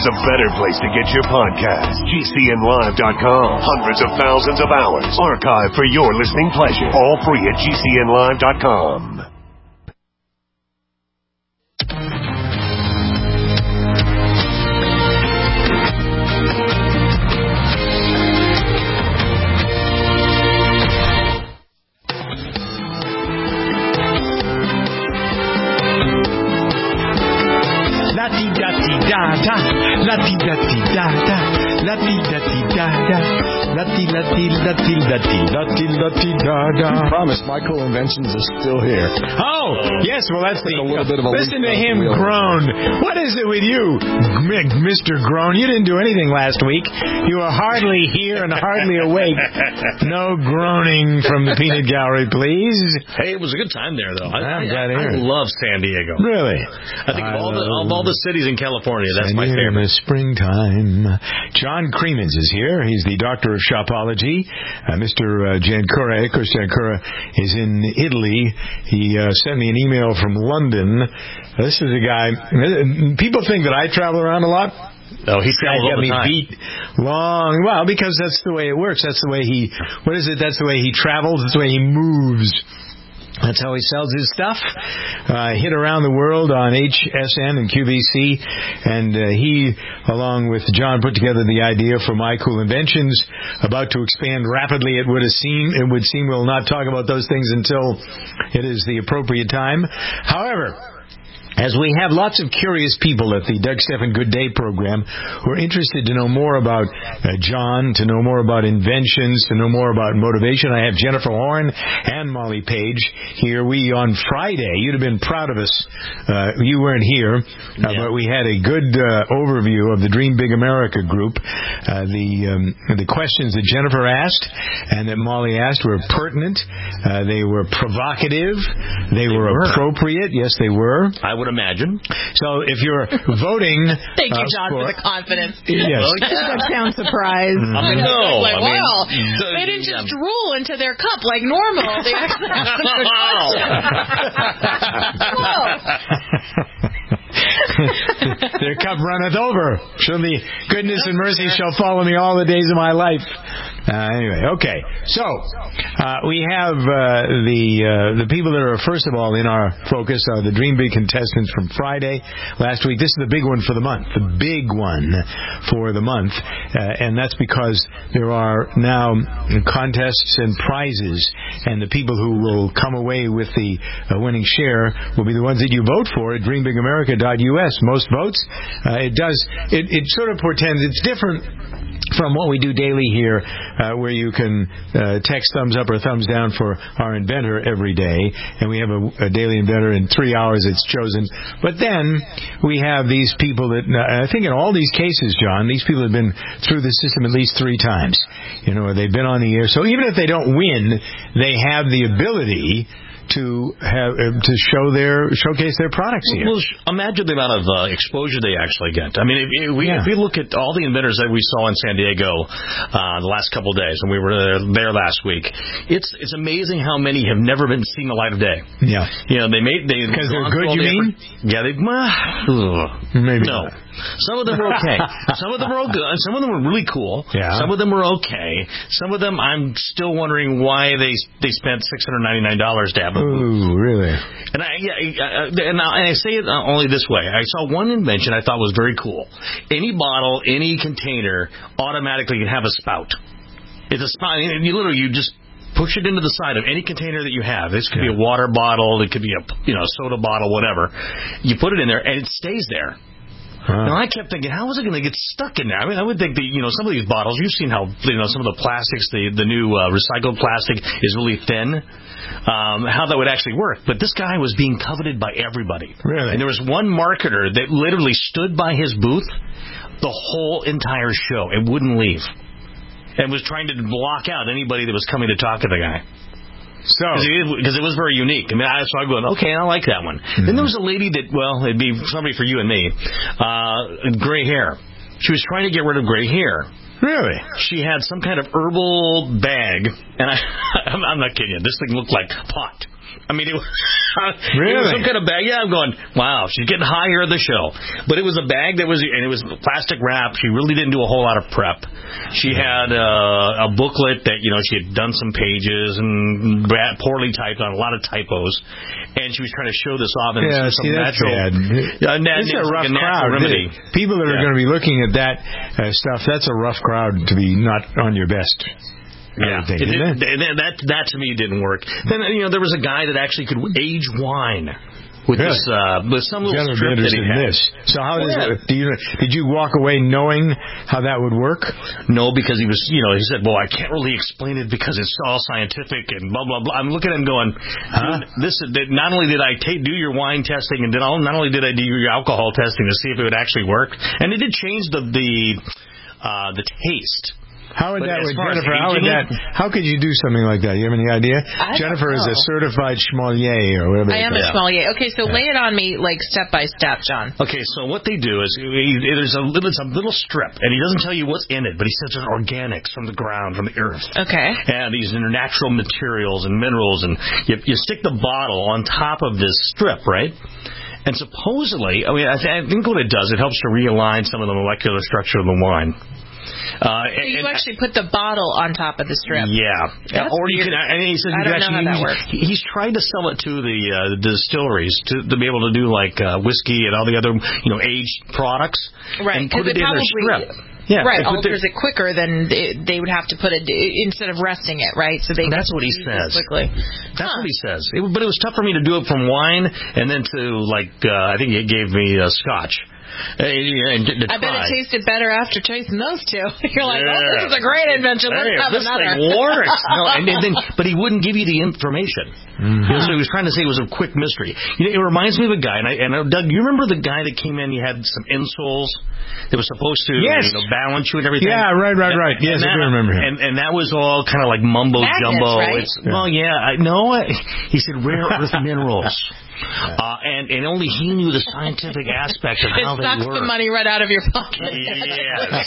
there's a better place to get your podcast. GCNlive.com. Hundreds of thousands of hours archived for your listening pleasure. All free at GCNlive.com. La-dee-da-dee-da-da, la-dee-da-dee-da-da, la-dee-da-dee-da-da, la-dee-la-dee-la-dee-la-dee-la-dee-da-da. I promise my cool inventions are still here. Oh, yes, well, that's the... A little bit of a listen to him groan. What is it with you, Mr. Groan? You didn't do anything last week. You were hardly here and hardly awake. No groaning from the peanut gallery, please. Hey, it was a good time there, though. I'm glad to hear I it. love San Diego. Really? I think of all the cities in California, that's my favorite. In the springtime. John Cremins is here. He's the doctor of shopology. Mr. Jankura, Chris Jankura, is in Italy. He sent me an email from London. This is a guy. People think that I travel around a lot. Oh, he travels all the time. Beat long. Well, because that's the way it works. That's the way he. What is it? That's the way he travels. That's the way he moves. That's how he sells his stuff. Hit around the world on HSN and QVC, and he, along with John, put together the idea for My Cool Inventions, about to expand rapidly. It would seem we'll not talk about those things until it is the appropriate time. However, as we have lots of curious people at the Doug Stephan Good Day program who are interested to know more about John, to know more about inventions, to know more about motivation, I have Jennifer Horn and Molly Page here. We, on Friday, you'd have been proud of us. You weren't here, but we had a good overview of the Dream Big America group. The questions that Jennifer asked and that Molly asked were pertinent. They were provocative. They were appropriate. Yes, they were. I would imagine. So if you're voting... Thank you, John, for the confidence. Yes. Doug sounds surprised. No. Wow. They didn't just drool into their cup like normal. They actually answered Their cup runneth over. Surely goodness and mercy shall follow me all the days of my life. Anyway, okay. So, we have the people that are, first of all, in our focus are the Dream Big contestants from Friday last week. This is the big one for the month. The big one for the month. And that's because there are now contests and prizes. And the people who will come away with the winning share will be the ones that you vote for at dreambigAmerica.us. Most votes. It sort of portends, it's different from what we do daily here, where you can text thumbs up or thumbs down for our inventor every day, and we have a daily inventor in 3 hours it's chosen. But then we have these people that, I think in all these cases, John, these people have been through the system at least 3 times. You know, they've been on the air. So even if they don't win, they have the ability to showcase their products here. Well, imagine the amount of exposure they actually get. I mean, if we look at all the inventors that we saw in San Diego the last couple of days, when we were there last week, it's amazing how many have never been seen the light of day. Yeah, you know, because they're good. You mean? Yeah, maybe no. Not. Some of them were okay. Some of them were good. Some of them were really cool. Yeah. Some of them were okay. Some of them, I'm still wondering why they spent $699 to have them. Ooh, really? And I say it only this way. I saw one invention I thought was very cool. Any bottle, any container automatically can have a spout. It's a spout. And you just push it into the side of any container that you have. This could be a water bottle. It could be a soda bottle, whatever. You put it in there, and it stays there. Now, I kept thinking, how is it going to get stuck in there? I mean, I would think that, some of these bottles, you've seen how, some of the plastics, the new recycled plastic is really thin, how that would actually work. But this guy was being coveted by everybody. Really? And there was one marketer that literally stood by his booth the whole entire show and wouldn't leave. And was trying to block out anybody that was coming to talk to the guy. So, because it was very unique. I mean, so I'm going, okay, I like that one. Mm-hmm. Then there was a lady that, it'd be somebody for you and me, gray hair. She was trying to get rid of gray hair. Really? She had some kind of herbal bag, and I'm not kidding you. This thing looked like pot. I mean, it was Really? some kind of bag. Yeah, I'm going, wow, she's getting high here at the show. But it was a bag that was, and it was plastic wrap. She really didn't do a whole lot of prep. She had a booklet that, she had done some pages and poorly typed on a lot of typos. And she was trying to show this off in some natural. It's a rough crowd. Remedy. People that are going to be looking at that stuff, that's a rough crowd to be not on your best. Yeah, that to me didn't work. Then there was a guy that actually could age wine with this with some little strip that he had. So how did you walk away knowing how that would work? No, because he was he said, well, I can't really explain it because it's all scientific and blah blah blah. I'm looking at him going, not only did I do your wine testing and not only did I do your alcohol testing to see if it would actually work, and it did change the taste. How would Jennifer? How could you do something like that? You have any idea? Jennifer is a certified schmalier or whatever. I am a schmalier. Okay, so lay it on me step by step, John. Okay, so what they do is there's a little strip, and he doesn't tell you what's in it, but he says it's organics from the ground, from the earth. Okay. And these are natural materials and minerals, and you stick the bottle on top of this strip, right? And supposedly, I think what it does, it helps to realign some of the molecular structure of the wine. So you actually put the bottle on top of the strip. Yeah. Or you can. And he says I don't know how that works. He's tried to sell it to the distilleries to be able to do like whiskey and all the other aged products. Right. And put it in their strip. Yeah, right, alters it quicker than they would have to put it instead of resting it, right? So that's what he says. Quickly. That's what he says. But it was tough for me to do it from wine and then to I think he gave me Scotch. I bet it tasted better after tasting those two. You're like, this is a great invention. Let's have this another. Thing works. But he wouldn't give you the information. Mm-hmm. So he was trying to say it was a quick mystery. It reminds me of a guy, and Doug, you remember the guy that came in? He had some insoles that was supposed to balance you and everything. Yeah, right. Yes, I do remember him. And that was all kind of like mumbo jumbo. Right? He said rare earth minerals. And only he knew the scientific aspect of how they work. It sucks the money right out of your pocket. Yes.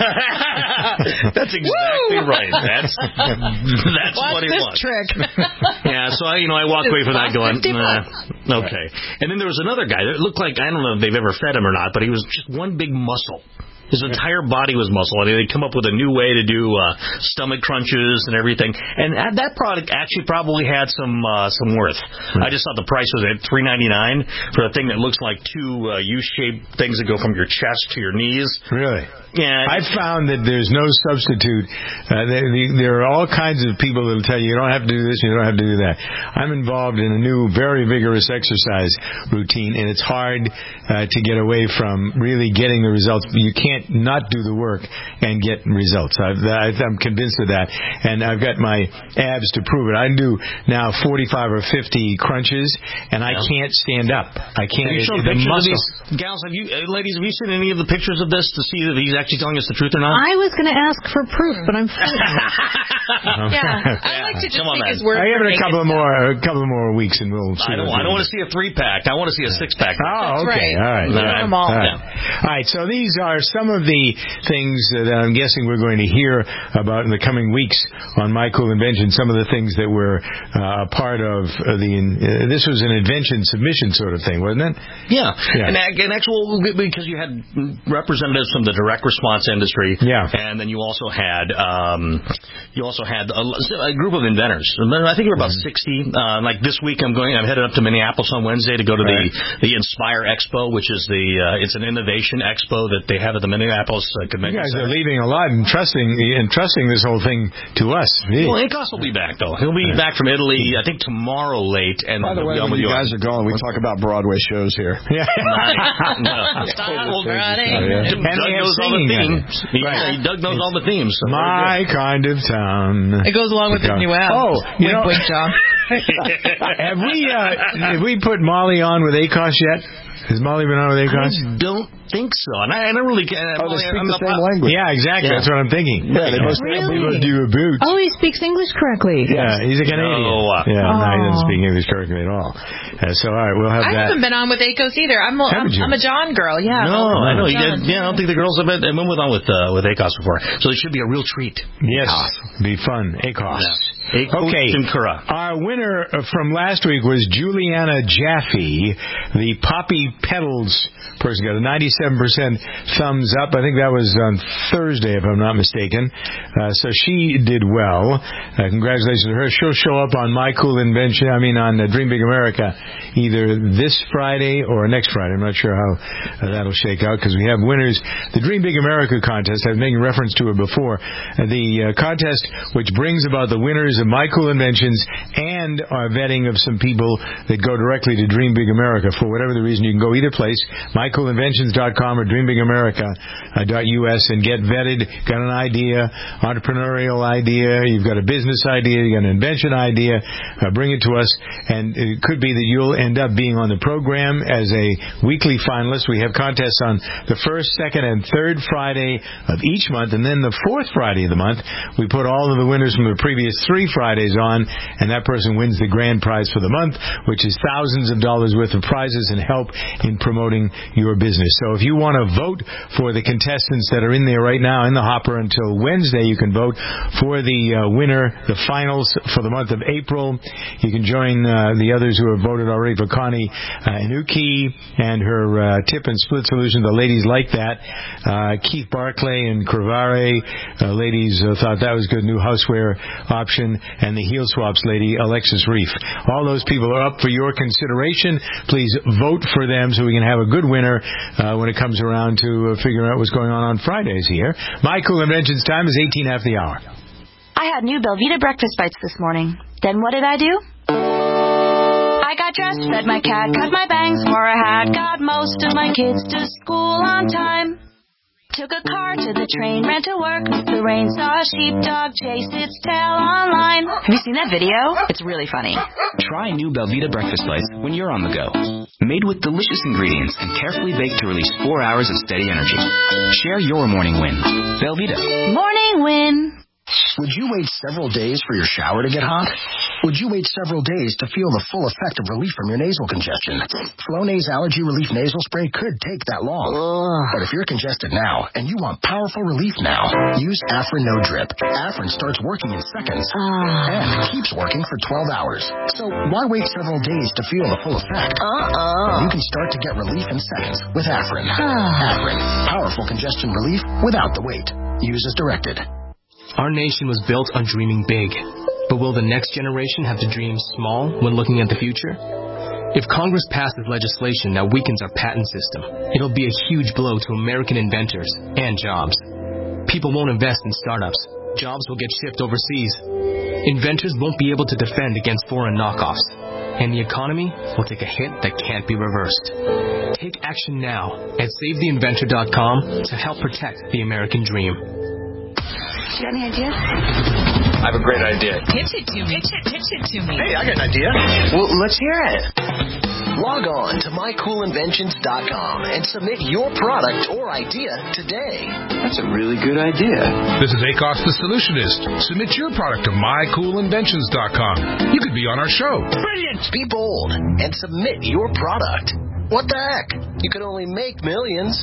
That's exactly right. That's what it was. Trick? Yeah, so I walked away from that going, okay. And then there was another guy that looked like, I don't know if they've ever fed him or not, but he was just one big muscle. His entire body was muscle, and they'd come up with a new way to do stomach crunches and everything. And that product actually probably had some worth. I just thought the price was at $3.99 for a thing that looks like two U-shaped things that go from your chest to your knees. Really? Yeah. I found that there's no substitute. There are all kinds of people that will tell you don't have to do this, you don't have to do that. I'm involved in a new, very vigorous exercise routine, and it's hard to get away from really getting the results. You can't not do the work and get results. I'm convinced of that, and I've got my abs to prove it. I do now 45 or 50 crunches, and I can't stand up. I can't. Have you shown pictures of these gals? Ladies, have you seen any of the pictures of this to see that he's actually telling us the truth or not? I was going to ask for proof, but I'm fine. I like to just take his word. I give it a couple more weeks, and we'll see. I don't want to see a 3-pack. I want to see a 6-pack. Oh, okay. Right. All right. So these are some of the things that I'm guessing we're going to hear about in the coming weeks on My Cool Invention. Some of the things that were a part of this was an invention submission sort of thing, wasn't it? Yeah. And because you had representatives from the direct response industry. Yeah. And then you also had a group of inventors. I think there were about 60. Like this week, I'm headed up to Minneapolis on Wednesday to go to the Inspire Expo, which is it's an innovation expo that they have at the Minneapolis Convention You guys Center. are leaving a lot and trusting this whole thing to us. Well, Ankos will be back though. He'll be back from Italy, I think tomorrow late. And by the way, when you guys are going, we talk about Broadway shows here. Yeah. Doug knows all the themes. Doug knows all the themes. So my kind of town. It goes along with the new album. Oh, wink, John. Have we put Molly on with ACOS yet? Has Molly been on with ACOS? I don't think so. And I don't really... they speak the same language. Yeah, exactly. That's what I'm thinking. Yeah, they must do a boot. Oh, he speaks English correctly. Yeah, he's a Canadian. No. Yeah, no, he doesn't speak English correctly at all. So, all right, we'll have that. I haven't been on with ACOS either. I'm a John girl, yeah. No, I know. I don't think the girls have been on with ACOS before. So it should be a real treat. Yes, be fun. ACOS. Yeah. Okay, our winner from last week was Juliana Jaffe, the Poppy Petals person. Got a 97% thumbs up. I think that was on Thursday, if I'm not mistaken. So she did well. Congratulations to her. She'll show up on My Cool Invention, on Dream Big America, either this Friday or next Friday. I'm not sure how that'll shake out, because we have winners. The Dream Big America contest, I was making reference to it before. The contest which brings about the winners of My Cool Inventions and our vetting of some people that go directly to Dream Big America. For whatever the reason, you can go either place, mycoolinventions.com or dreambigAmerica.us, and get vetted. Got an idea, entrepreneurial idea, you've got a business idea, you got an invention idea, bring it to us, and it could be that you'll end up being on the program as a weekly finalist. We have contests on the first, second, and third Friday of each month, and then the fourth Friday of the month, we put all of the winners from the previous 3 Fridays on, and that person wins the grand prize for the month, which is thousands of dollars worth of prizes and help in promoting your business. So if you want to vote for the contestants that are in there right now in the hopper until Wednesday, you can vote for the winner, the finals for the month of April. You can join the others who have voted already for Connie Inuki and her tip and split solution. The ladies like that. Keith Barclay and Crevare, ladies thought that was good. New houseware option. And the Heel Swaps lady, Alexis Reef. All those people are up for your consideration. Please vote for them so we can have a good winner when it comes around to figuring out what's going on Fridays here. My Cool Inventions time is 18 after the hour. I had new Belvita breakfast bites this morning. Then what did I do? I got dressed, fed my cat, cut my bangs, wore a hat, got most of my kids to school on time. Took a car to the train, ran to work, the rain, saw a sheepdog chase its tail online. Have you seen that video? It's really funny. Try new Belvita breakfast bites when you're on the go. Made with delicious ingredients and carefully baked to release 4 hours of steady energy. Share your morning win. Belvita. Morning win. Would you wait several days for your shower to get hot? Would you wait several days to feel the full effect of relief from your nasal congestion? Flonase Allergy Relief Nasal Spray could take that long. But if you're congested now and you want powerful relief now, use Afrin No Drip. Afrin starts working in seconds and keeps working for 12 hours. So why wait several days to feel the full effect? You can start to get relief in seconds with Afrin. Afrin, powerful congestion relief without the wait. Use as directed. Our nation was built on dreaming big, but will the next generation have to dream small when looking at the future? If Congress passes legislation that weakens our patent system, it'll be a huge blow to American inventors and jobs. People won't invest in startups. Jobs will get shipped overseas. Inventors won't be able to defend against foreign knockoffs, and the economy will take a hit that can't be reversed. Take action now at SaveTheInventor.com to help protect the American dream. You got any ideas? I have a great idea. Pitch it to me. Pitch it to me. Hey, I got an idea. Well, let's hear it. Log on to mycoolinventions.com and submit your product or idea today. That's a really good idea. This is ACOS the Solutionist. Submit your product to mycoolinventions.com. You could be on our show. Brilliant. Be bold and submit your product. What the heck? You could only make millions.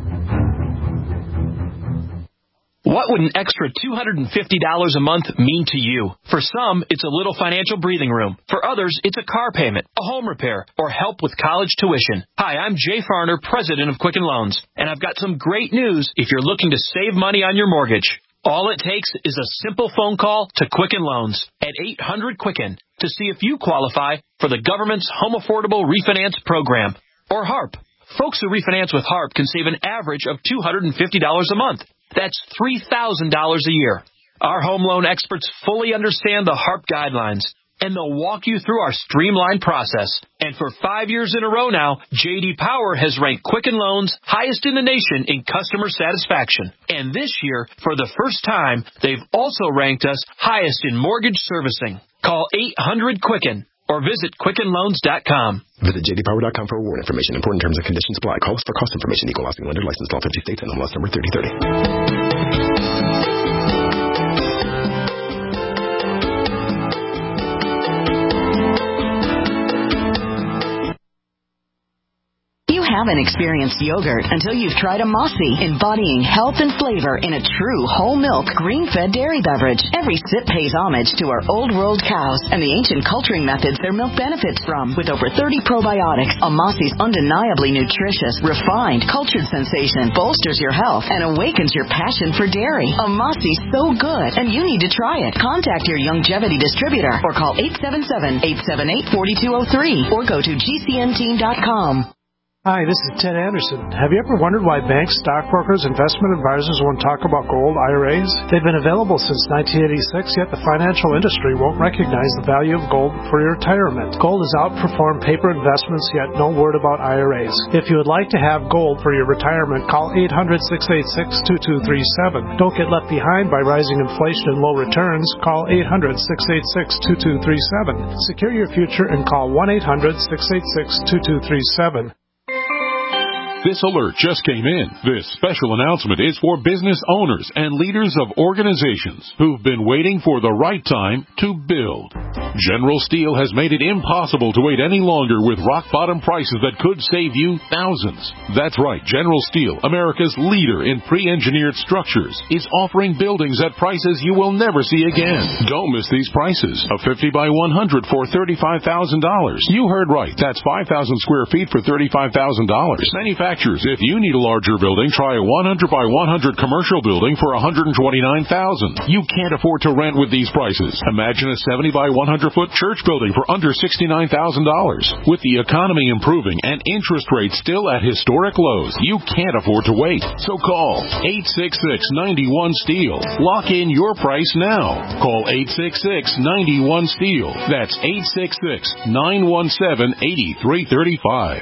What would an extra $250 a month mean to you? For some, it's a little financial breathing room. For others, it's a car payment, a home repair, or help with college tuition. Hi, I'm Jay Farner, president of Quicken Loans, and I've got some great news if you're looking to save money on your mortgage. All it takes is a simple phone call to Quicken Loans at 800-QUICKEN to see if you qualify for the government's Home Affordable Refinance Program, or HARP. Folks who refinance with HARP can save an average of $250 a month. That's $3,000 a year. Our home loan experts fully understand the HARP guidelines, and they'll walk you through our streamlined process. And for 5 years in a row now, J.D. Power has ranked Quicken Loans highest in the nation in customer satisfaction. And this year, for the first time, they've also ranked us highest in mortgage servicing. Call 800-QUICKEN. or visit QuickenLoans.com. Visit jdpower.com for award information. Important terms and conditions apply. Call us for cost information. Equal housing lender. Licensed in all 50 states. NMLS number 3030. Haven't experienced yogurt until you've tried a Mossy, embodying health and flavor in a true whole milk, green-fed dairy beverage. Every sip pays homage to our old world cows and the ancient culturing methods their milk benefits from. With over 30 probiotics, a Mossy's undeniably nutritious, refined, cultured sensation bolsters your health and awakens your passion for dairy. A Mossy's so good, and you need to try it. Contact your Longevity distributor or call 877-878-4203 or go to gcnteam.com. Hi, this is Ted Anderson. Have you ever wondered why banks, stockbrokers, investment advisors won't talk about gold IRAs? They've been available since 1986, yet the financial industry won't recognize the value of gold for your retirement. Gold has outperformed paper investments, yet no word about IRAs. If you would like to have gold for your retirement, call 800-686-2237. Don't get left behind by rising inflation and low returns. Call 800-686-2237. Secure your future and call 1-800-686-2237. This alert just came in. This special announcement is for business owners and leaders of organizations who've been waiting for the right time to build. General Steel has made it impossible to wait any longer with rock-bottom prices that could save you thousands. That's right. General Steel, America's leader in pre-engineered structures, is offering buildings at prices you will never see again. Don't miss these prices. A 50 by 100 for $35,000. You heard right. That's 5,000 square feet for $35,000. Manufacturers, if you need a larger building, try a 100 by 100 commercial building for $129,000. You can't afford to rent with these prices. Imagine a 70 by 100 foot church building for under $69,000. With the economy improving and interest rates still at historic lows, you can't afford to wait. So call 866-91-STEEL. Lock in your price now. Call 866-91-STEEL. That's 866-917-8335.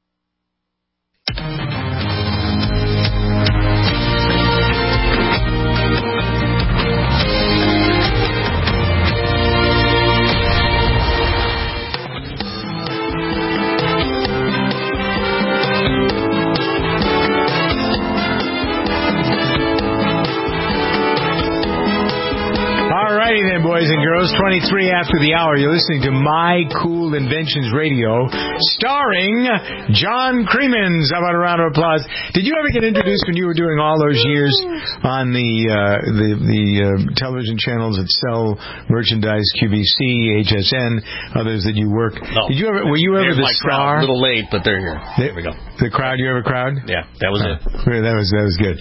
Alrighty then, boys and girls. 23 after the hour. You're listening to My Cool Inventions Radio, starring John Creemans. How about a round of applause? Did you ever get introduced when you were doing all those years on the television channels that sell merchandise, QVC, HSN, others that you work? No. Did you ever? Were you ever the star? A little late, but they're here. There we go. The crowd. You have a crowd? Yeah, that was it. That was good.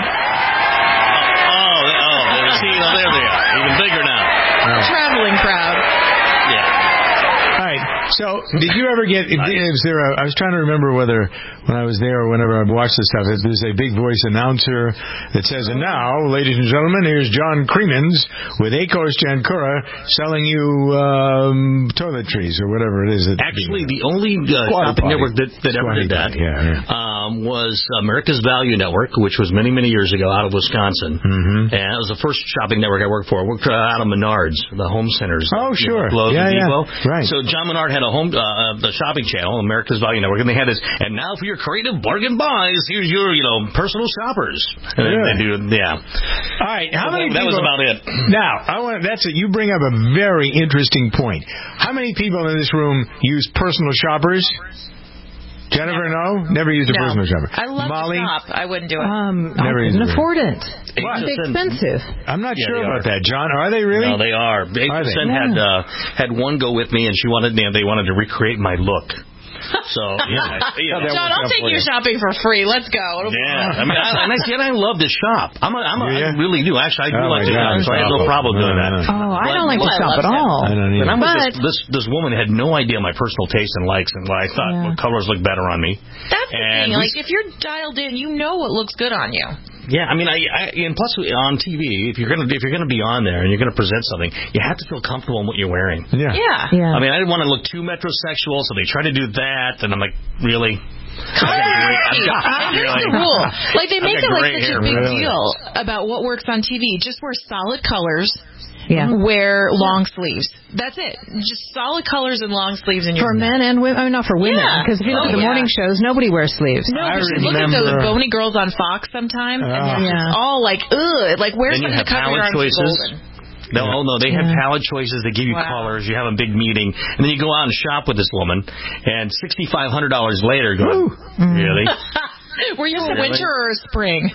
See, there they are. Even bigger now. Traveling crowd. Yeah. All right. So, did you ever get? Is there I was trying to remember whether when I was there or whenever I watched this stuff, there's a big voice announcer that says, "And now, ladies and gentlemen, here's John Creemans with Akos Jankura selling you toiletries or whatever it is." Actually, the only shopping network that ever did that was America's Value Network, which was many, many years ago out of Wisconsin. Mm-hmm. And it was the first shopping network I worked for. I worked out of Menards, the home centers. Oh, sure. Depot. Right. So John Menard had a the shopping channel, America's Value Network, and they had this, and now for your creative bargain buys, here's your, personal shoppers. And they do, All right. How many people, that was about it. Now, that's it. You bring up a very interesting point. How many people in this room use personal shoppers? Jennifer, no? Never used a personal shopper. I love Molly? to shop. I wouldn't do it. I couldn't afford it. What? It's expensive. I'm not sure about that, John. Are they really? No, they are. 8% had one go with me, and they wanted to recreate my look. So, John, I'll take you shopping for free. Let's go. Yeah. I love to shop. I really do. Actually, I do like to shop, so I have no problem doing that. Oh, I don't like to shop at all. I don't either. But this woman had no idea my personal taste and likes and what I thought what colors look better on me. That's the thing. Like, if you're dialed in, you know what looks good on you. Yeah, and plus on TV, if you're gonna be on there and you're gonna present something, you have to feel comfortable in what you're wearing. Yeah. I didn't want to look too metrosexual, so they try to do that, and I'm like, really? Here's the rule. Like, they make it like such a big deal about what works on TV. Just wear solid colors. wear long sleeves. That's it. Just solid colors and long sleeves in your for men and women. I mean, not for women, because if you look at the morning shows, nobody wears sleeves. No, but you look at those bony girls on Fox sometimes, and they're just all like, ugh, like wear something to cover your arms golden. No, they have palette choices. They give you colors. You have a big meeting, and then you go out and shop with this woman, and $6,500 later, go, really? Were you a winter or a spring?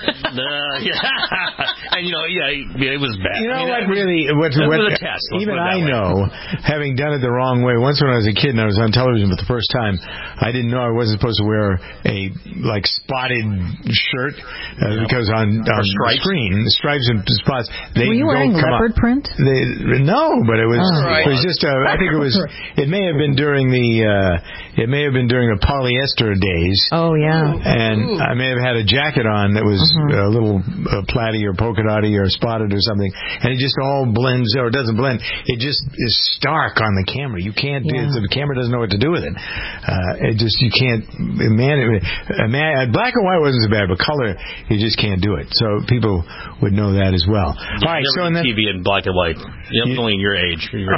And it was bad. You know what? Really, what a test. Even I know, having done it the wrong way. Once when I was a kid and I was on television for the first time, I didn't know I wasn't supposed to wear a spotted shirt because on the screen, the stripes and spots. Were you wearing leopard print? No, but it was. It was just. I think it was. It may have been during the. It may have been during the polyester days. Oh yeah. And I may have had a jacket on that was a little platy or polka dotty or spotted or something, and it just all blends, or doesn't blend. It just is stark on the camera. You can't do it. The camera doesn't know what to do with it. You can't. Black and white wasn't so bad, but color, you just can't do it. So people would know that as well. All right, so TV in black and white. Only in your age. But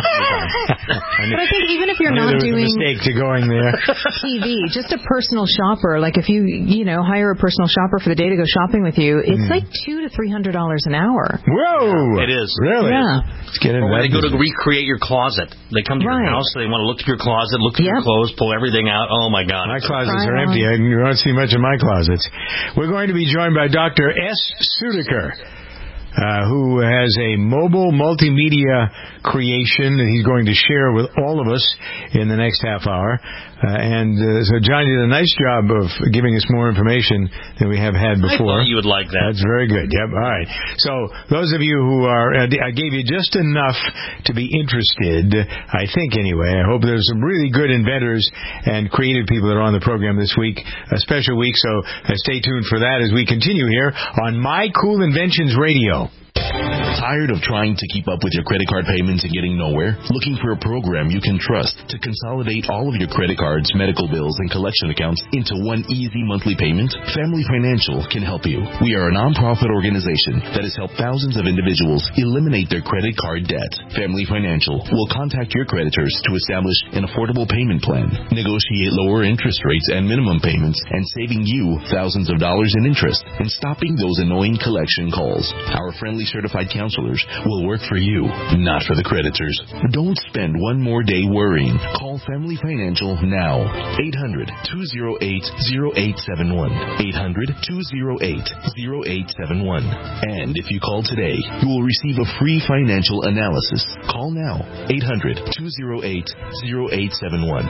I think even if you're not doing a mistake to going there. TV, just a personal shopper, like if you hire a personal shopper for the day to go shopping with you, it's like $200 to $300 an hour. Whoa! It is. Really? Yeah. Let's get into when they go to recreate your closet, they come to your house, they want to look at your closet, look at your clothes, pull everything out. Oh my God. My closets are empty. You won't see much of my closets. We're going to be joined by Dr. S. Sudaker, who has a mobile multimedia creation that he's going to share with all of us in the next half hour. So John did a nice job of giving us more information than we have had before. I thought you would like that. That's very good. Yep. All right. So those of you who are, I gave you just enough to be interested, I think anyway. I hope there's some really good inventors and creative people that are on the program this week, a special week. So stay tuned for that as we continue here on My Cool Inventions Radio. Tired of trying to keep up with your credit card payments and getting nowhere? Looking for a program you can trust to consolidate all of your credit cards, medical bills, and collection accounts into one easy monthly payment? Family Financial can help you. We are a nonprofit organization that has helped thousands of individuals eliminate their credit card debt. Family Financial will contact your creditors to establish an affordable payment plan, negotiate lower interest rates and minimum payments, and saving you thousands of dollars in interest and stopping those annoying collection calls. Our friendly certified counselors will work for you, not for the creditors. Don't spend one more day worrying. Call Family Financial now. 800-208-0871. 800-208-0871. And if you call today, you will receive a free financial analysis. Call now. 800-208-0871.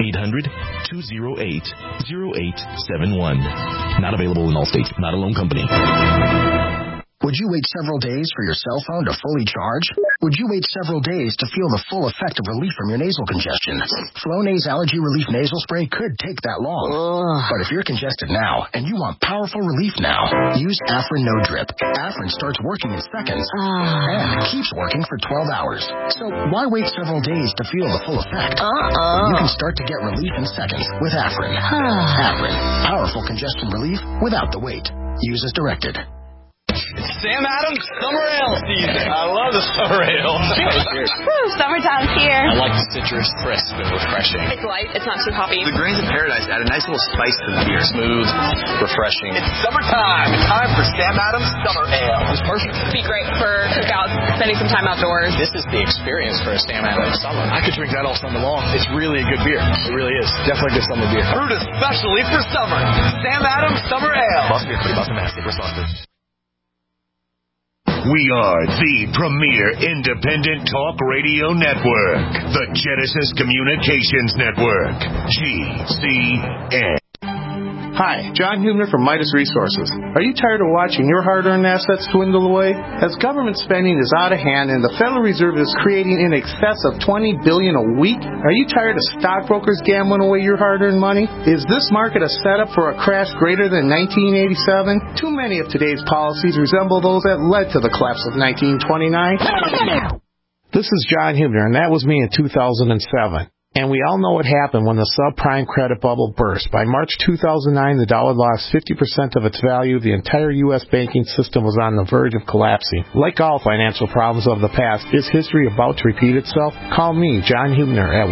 800-208-0871. Not available in all states. Not a loan company. Would you wait several days for your cell phone to fully charge? Would you wait several days to feel the full effect of relief from your nasal congestion? Flonase Allergy Relief Nasal Spray could take that long. But if you're congested now and you want powerful relief now, use Afrin No Drip. Afrin starts working in seconds and keeps working for 12 hours. So why wait several days to feel the full effect? You can start to get relief in seconds with Afrin. Afrin, powerful congestion relief without the wait. Use as directed. It's Sam Adams Summer Ale season. I love the summer ale. Woo, summertime's here. I like the citrus, crisp and refreshing. It's light. It's not too hoppy. The grains of paradise add a nice little spice to the beer. Smooth, refreshing. It's summertime. It's time for Sam Adams Summer Ale. It's perfect. It'd be great for cookouts, spending some time outdoors. This is the experience for a Sam Adams Summer. I could drink that all summer long. It's really a good beer. It really is. Definitely a good summer beer. Brewed especially for summer. Sam Adams Summer Ale. Must be a pretty Boston, Mass. Wisconsin. We are the premier independent talk radio network, the Genesis Communications Network, GCN. Hi, John Hubner from Midas Resources. Are you tired of watching your hard-earned assets dwindle away? As government spending is out of hand and the Federal Reserve is creating in excess of $20 billion a week, are you tired of stockbrokers gambling away your hard-earned money? Is this market a setup for a crash greater than 1987? Too many of today's policies resemble those that led to the collapse of 1929. This is John Hubner, and that was me in 2007. And we all know what happened when the subprime credit bubble burst. By March 2009, the dollar lost 50% of its value. The entire U.S. banking system was on the verge of collapsing. Like all financial problems of the past, is history about to repeat itself? Call me, John Hubner, at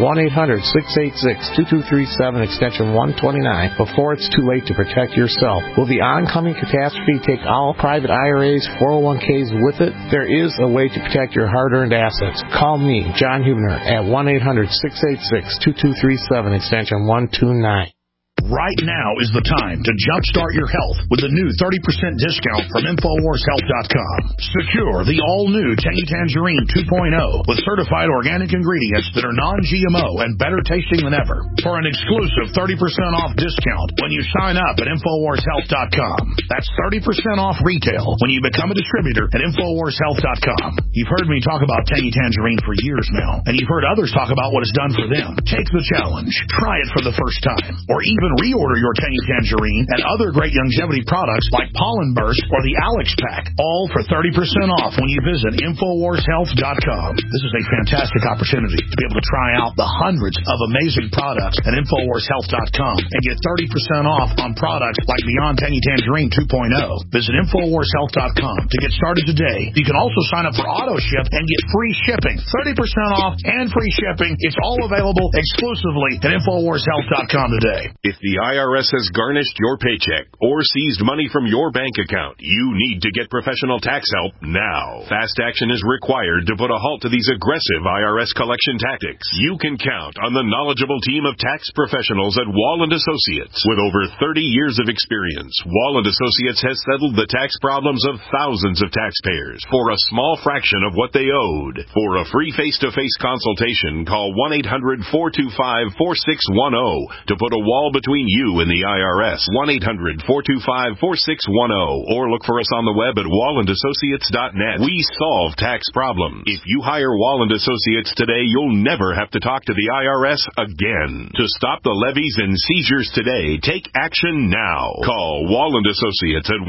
1-800-686-2237, extension 129, before it's too late to protect yourself. Will the oncoming catastrophe take all private IRAs, 401ks with it? There is a way to protect your hard-earned assets. Call me, John Hubner, at 1-800-686-2237, extension 129. Right now is the time to jumpstart your health with the new 30% discount from InfoWarsHealth.com. Secure the all-new Tangy Tangerine 2.0 with certified organic ingredients that are non-GMO and better tasting than ever. For an exclusive 30% off discount when you sign up at InfoWarsHealth.com. That's 30% off retail when you become a distributor at InfoWarsHealth.com. You've heard me talk about Tangy Tangerine for years now, and you've heard others talk about what it's done for them. Take the challenge. Try it for the first time. Or even reorder your Tangy Tangerine and other great longevity products like Pollen Burst or the Alex Pack, all for 30% off when you visit InfoWarsHealth.com. This is a fantastic opportunity to be able to try out the hundreds of amazing products at InfoWarsHealth.com and get 30% off on products like Beyond Tangy Tangerine 2.0. Visit InfoWarsHealth.com to get started today. You can also sign up for auto ship and get free shipping. 30% off and free shipping. It's all available exclusively at InfoWarsHealth.com today. If the IRS has garnished your paycheck or seized money from your bank account, you need to get professional tax help now. Fast action is required to put a halt to these aggressive IRS collection tactics. You can count on the knowledgeable team of tax professionals at Wall & Associates. With over 30 years of experience, Wall & Associates has settled the tax problems of thousands of taxpayers for a small fraction of what they owed. For a free face-to-face consultation, call 1-800-425-4610 to put a wall between you and the IRS. 1-800-425-4610 or look for us on the web at wallandassociates.net. We solve tax problems. If you hire Wall & Associates today, you'll never have to talk to the IRS again. To stop the levies and seizures today, take action now. Call Wall & Associates at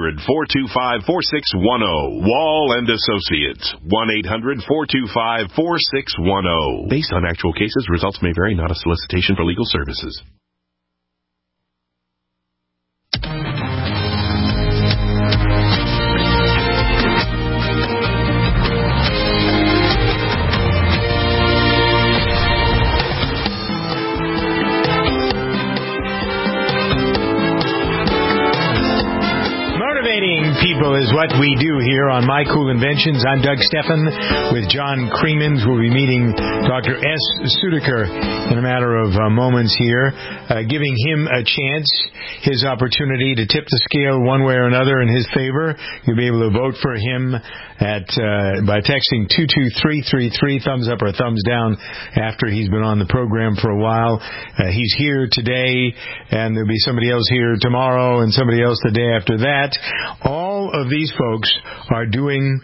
1-800-425-4610. Wall & Associates. 1-800-425-4610. Based on actual cases, results may vary, not a solicitation for legal services. People is what we do here on My Cool Inventions. I'm Doug Steffen with John Creemans. We'll be meeting Dr. S. Sudaker in a matter of moments here, giving him a chance, his opportunity to tip the scale one way or another in his favor. You'll be able to vote for him by texting 22333, thumbs up or thumbs down, after he's been on the program for a while. He's here today, and there'll be somebody else here tomorrow and somebody else the day after that. All of these folks are doing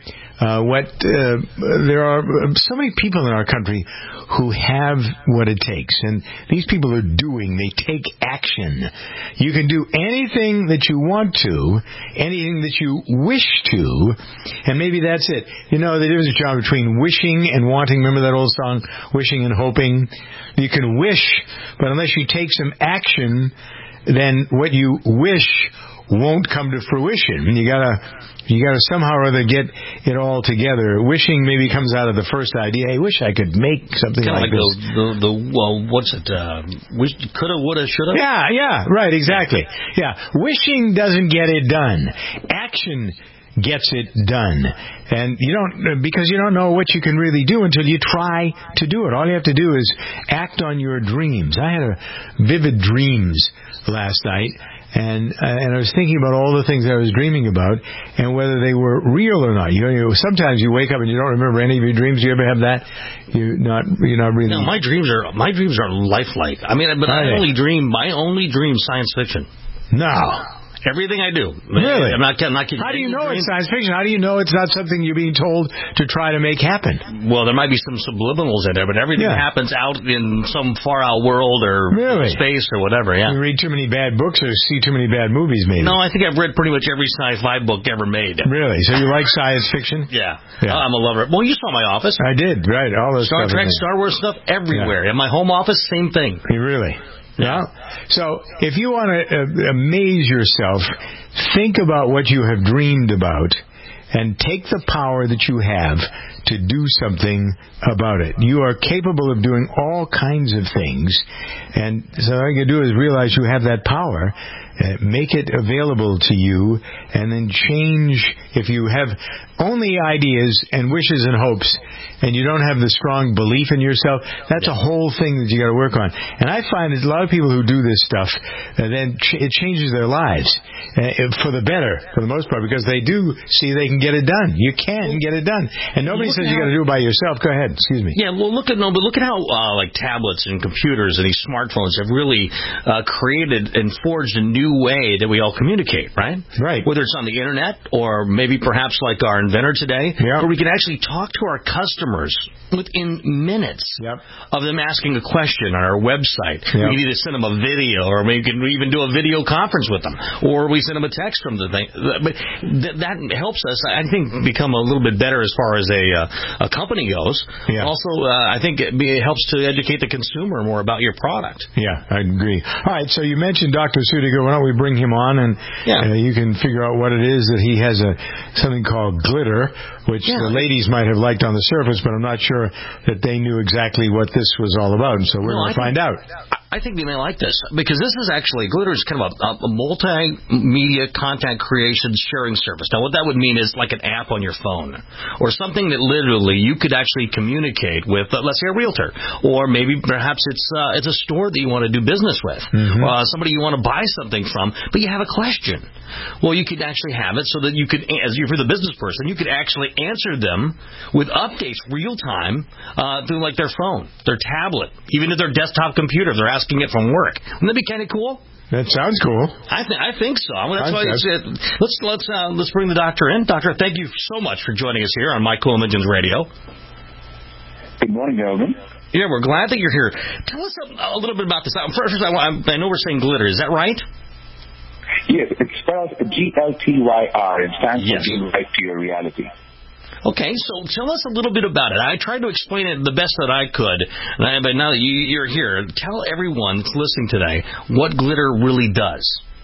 there are so many people in our country who have what it takes, and these people are doing, they take action. You can do anything that you want to, anything that you wish to, and maybe that's it. You know, the difference between wishing and wanting. Remember that old song, Wishing and Hoping? You can wish, but unless you take some action, then what you wish won't come to fruition. You gotta somehow or other get it all together. Wishing maybe comes out of the first idea. I wish I could make something like this. What's it? Wish, coulda, woulda, shoulda? Yeah, right, exactly. Yeah, wishing doesn't get it done. Action gets it done. And because you don't know what you can really do until you try to do it. All you have to do is act on your dreams. I had vivid dreams last night. And I was thinking about all the things I was dreaming about and whether they were real or not. Sometimes you wake up and you don't remember any of your dreams. Do you ever have that? You're not really. No, my dreams are lifelike. I mean, but I only dream science fiction. No. Everything I do. Really? I'm not kidding. How do you know it's science fiction? How do you know it's not something you're being told to try to make happen? Well, there might be some subliminals in there, but everything happens out in some far-out world or space or whatever, You read too many bad books or see too many bad movies, maybe? No, I think I've read pretty much every sci-fi book ever made. Really? So you like science fiction? Yeah. I'm a lover. Well, you saw my office. I did, right. All those Star Trek, Star Wars stuff everywhere. In my home office, same thing. Really? Yeah. So if you want to amaze yourself, think about what you have dreamed about and take the power that you have to do something about it. You are capable of doing all kinds of things, and so all you can do is realize you have that power, make it available to you, and then change. If you have only ideas and wishes and hopes, and you don't have the strong belief in yourself, that's a whole thing that you got to work on. And I find that a lot of people who do this stuff, then it changes their lives for the better, for the most part, because they do see they can get it done. You can get it done, and nobody says you got to do it by yourself. Go ahead. Excuse me. Yeah. Well, look at how like tablets and computers and these smartphones have really created and forged a new way that we all communicate. Right. Right. Whether it's on the internet or maybe perhaps like our inventor today, where we can actually talk to our customers within minutes of them asking a question on our website. We can either send them a video, or we can even do a video conference with them, or we send them a text from the thing. But that helps us, I think, become a little bit better as far as a company goes. Also, I think it helps to educate the consumer more about your product. Yeah, I agree. All right, so you mentioned Dr. Sudiga. Why don't we bring him on, and you can figure out what it is that he has something called glitter, which the ladies might have liked on the surface, but I'm not sure that they knew exactly what this was all about, and so we're going to find out. I think they may like this, because this is actually, Glitter is kind of a multimedia content creation sharing service. Now, what that would mean is like an app on your phone, or something that literally you could actually communicate with, let's say, a realtor, or maybe perhaps it's a store that you want to do business with, somebody you want to buy something from, but you have a question. Well, you could actually have it so that you could, as if you're the business person, you could actually answer them with updates real time through like their phone, their tablet, even if their desktop computer. They're asking it from work. Wouldn't that be kind of cool? That sounds cool. I think so. That's why let's bring the doctor in. Doctor, thank you so much for joining us here on My Cool Inventions Radio. Good morning, Elvin. Yeah, we're glad that you're here. Tell us a little bit about this. First, I know we're saying glitter. Is that right? Yes, it's spelled GLTYR. It stands for Give Life to Your Reality. Okay, so tell us a little bit about it. I tried to explain it the best that I could, but now that you're here, tell everyone that's listening today what glitter really does.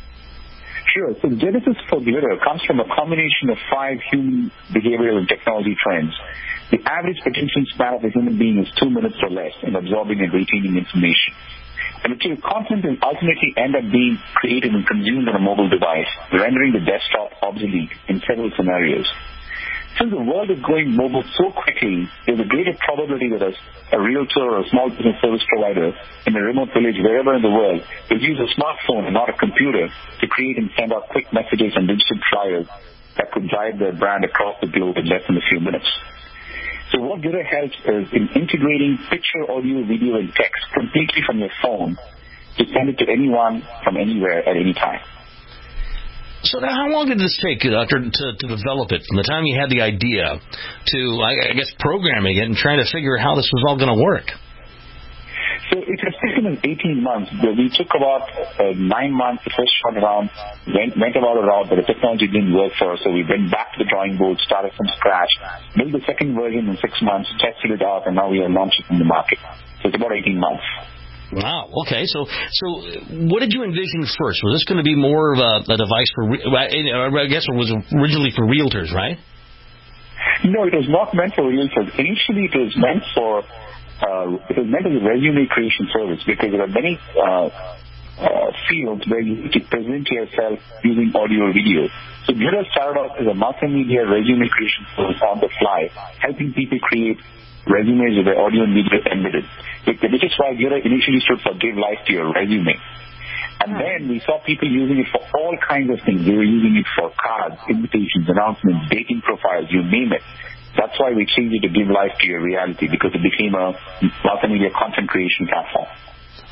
Sure. So the genesis for glitter comes from a combination of 5 human behavioral and technology trends. The average attention span of a human being is 2 minutes or less in absorbing and retaining information. And material content will ultimately end up being created and consumed on a mobile device, rendering the desktop obsolete in several scenarios. Since the world is going mobile so quickly, there's a greater probability that a realtor or a small business service provider in a remote village wherever in the world will use a smartphone and not a computer to create and send out quick messages and digital flyers that could drive their brand across the globe in less than a few minutes. So what Glitter helps is in integrating picture, audio, video, and text completely from your phone to send it to anyone from anywhere at any time. So now, how long did this take, Doctor, to develop it, from the time you had the idea to, I guess, programming it and trying to figure out how this was all going to work? So it has taken us 18 months. We took about 9 months to first run around, went about a route, but the technology didn't work for us, so we went back to the drawing board, started from scratch, built the second version in 6 months, tested it out, and now we are launching in the market. So it's about 18 months. Wow. Okay. So what did you envision first? Was this going to be more of a device for? I guess it was originally for realtors, right? No, it was not meant for realtors. Initially, it was meant as a resume creation service, because there are many fields where you need to present yourself using audio or video. So Glitter started off as a multimedia resume creation service on the fly, helping people create resumes with their audio and video embedded, which is why Glitter initially stood for Give Life to Your Resume. And then we saw people using it for all kinds of things. They were using it for cards, invitations, announcements, dating profiles, you name it. That's why we changed it to Give Life to Your Reality, because it became a multimedia content creation platform.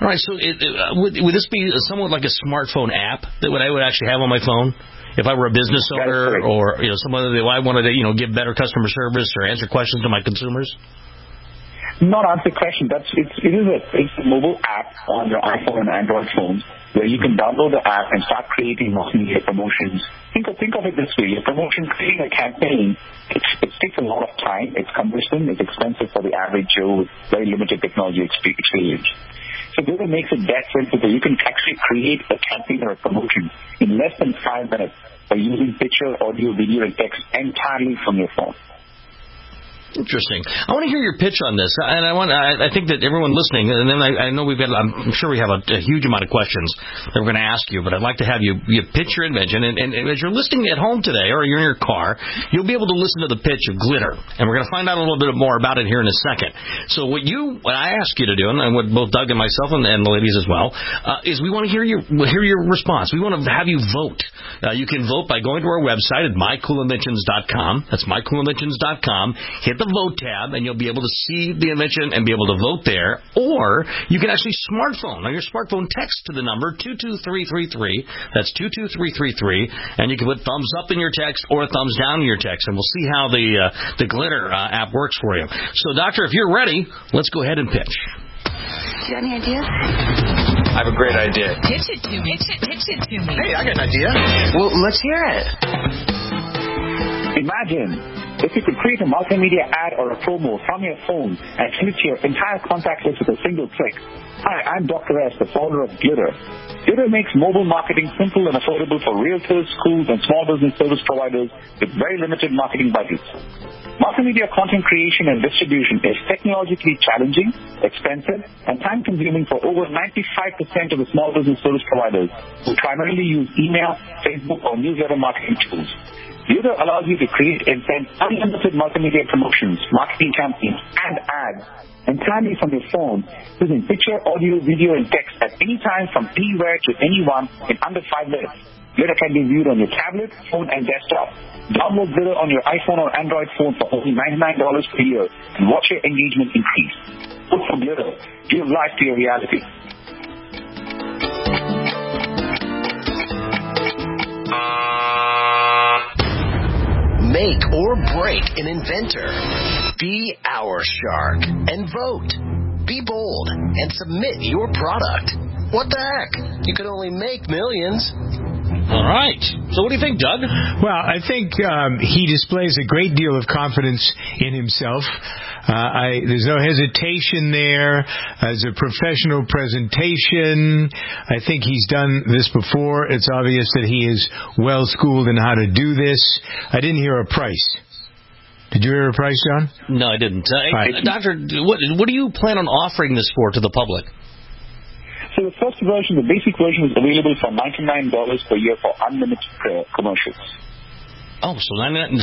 All right, so would this be somewhat like a smartphone app that I would actually have on my phone? If I were a business owner or someone that I wanted to give better customer service or answer questions to my consumers? Not answer questions. It's a mobile app on your iPhone and Android phones where you can download the app and start creating multimedia promotions. Think of it this way. Your promotion, creating a campaign, it takes a lot of time. It's cumbersome. It's expensive for the average Joe with very limited technology experience. So Glitter makes it that simple. You can actually create a campaign or a promotion in less than 5 minutes by using picture, audio, video, and text entirely from your phone. Interesting. I want to hear your pitch on this, and I think that everyone listening, and then I know I'm sure we have a huge amount of questions that we're going to ask you, but I'd like to have you pitch your invention, and as you're listening at home today, or you're in your car, you'll be able to listen to the pitch of Glitter, and we're going to find out a little bit more about it here in a second. So what I ask you to do, and what both Doug and myself and the ladies as well, is we want to hear your response. We want to have you vote. You can vote by going to our website at mycoolinventions.com. That's mycoolinventions.com. Hit the vote tab, and you'll be able to see the invention and be able to vote there. Or you can actually smartphone. Now, your smartphone text to the number 22333. That's 22333, and you can put thumbs up in your text or a thumbs down in your text, and we'll see how the Glitter app works for you. So, Doctor, if you're ready, let's go ahead and pitch. You got any ideas? I have a great idea. Pitch it to me. Pitch it to me. Hey, I got an idea. Well, let's hear it. Imagine if you could create a multimedia ad or a promo from your phone and send it to your entire contact list with a single click. Hi, I'm Dr. S, the founder of Glitter. Glitter makes mobile marketing simple and affordable for realtors, schools, and small business service providers with very limited marketing budgets. Multimedia content creation and distribution is technologically challenging, expensive, and time-consuming for over 95% of the small business service providers who primarily use email, Facebook, or newsletter marketing tools. Glitter allows you to create and send unlimited multimedia promotions, marketing campaigns, and ads entirely from your phone using picture, audio, video, and text at any time from anywhere to anyone in under 5 minutes. Glitter can be viewed on your tablet, phone, and desktop. Download Glitter on your iPhone or Android phone for only $99 per year and watch your engagement increase. Look for Glitter. Give life to your reality. Make or break an inventor. Be our shark and vote. Be bold and submit your product. What the heck? You can only make millions. All right. So what do you think, Doug? Well, I think he displays a great deal of confidence in himself. There's no hesitation there. As a professional presentation, I think he's done this before. It's obvious that he is well-schooled in how to do this. I didn't hear a price. Did you hear a price, John? No, I didn't. Doctor, what do you plan on offering this for to the public? So the first version, the basic version, is available for $99 per year for unlimited commercials. Oh, so $99.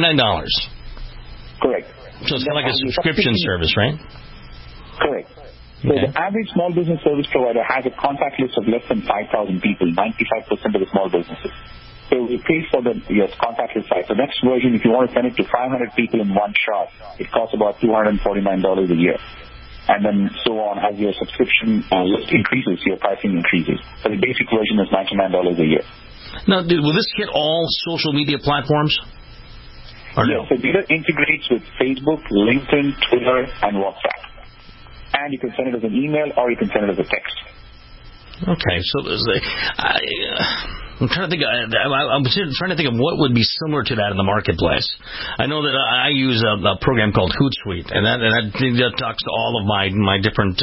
Correct. So it's kind of like a subscription service, right? Correct. So the average small business service provider has a contact list of less than 5,000 people, 95% of the small businesses. So we pay for your contact list size. The next version, if you want to send it to 500 people in one shot, it costs about $249 a year. And then so on, as your subscription list increases, your pricing increases. So the basic version is $99 a year. Now, will this hit all social media platforms? Yes, so Glitter integrates with Facebook, LinkedIn, Twitter, and WhatsApp. And you can send it as an email or you can send it as a text. Okay, so I'm trying to think. I'm trying to think of what would be similar to that in the marketplace. I know that I use a program called Hootsuite, and that talks to all of my different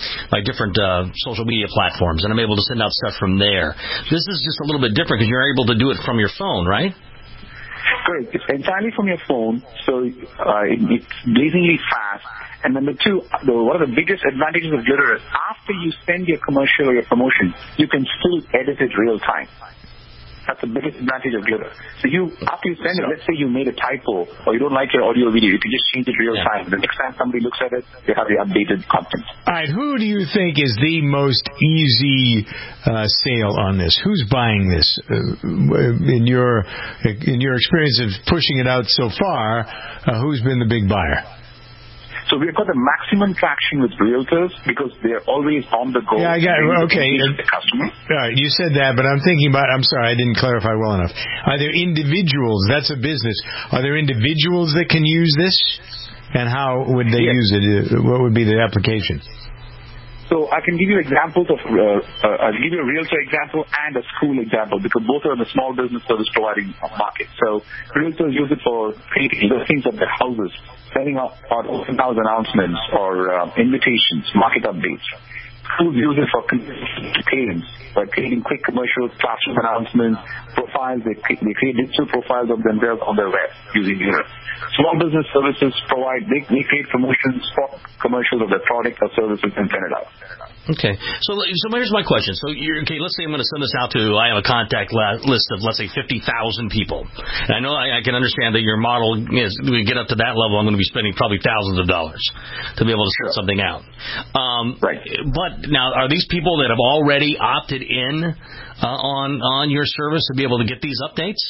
social media platforms, and I'm able to send out stuff from there. This is just a little bit different because you're able to do it from your phone, right? Great. It's entirely from your phone, so it's blazingly fast. And number two, one of the biggest advantages of Glitter is after you send your commercial or your promotion, you can still edit it real time. That's the biggest advantage of Glitter. So after you send it, let's say you made a typo or you don't like your audio or video, you can just change it real time. The next time somebody looks at it, they have the updated content. All right, who do you think is the most easy sale on this? Who's buying this? In your experience of pushing it out so far, who's been the big buyer? So we've got the maximum traction with realtors because they're always on the go. Yeah, I got it. Okay. The customer. All right, you said that, but I'm thinking about, I'm sorry, I didn't clarify well enough. Are there individuals, that's a business, are there individuals that can use this? And how would they use it? What would be the application? So I can give you examples of, I'll give you a realtor example and a school example because both are in the small business service providing market. So realtors use it for creating listings of their houses, sending out open house announcements or invitations, market updates. Schools use it for parents by creating quick commercials, classroom announcements, profiles. They create digital profiles of themselves on their web using Unit. Small business services provide, they create promotions, commercials of their product or services and send it out. Okay. So here's my question. So let's say I'm going to send this out to, I have a contact list of, let's say, 50,000 people. And I know I can understand that your model is, we get up to that level, I'm going to be spending probably thousands of dollars to be able to send something out. Right. But now, are these people that have already opted in on your service to be able to get these updates?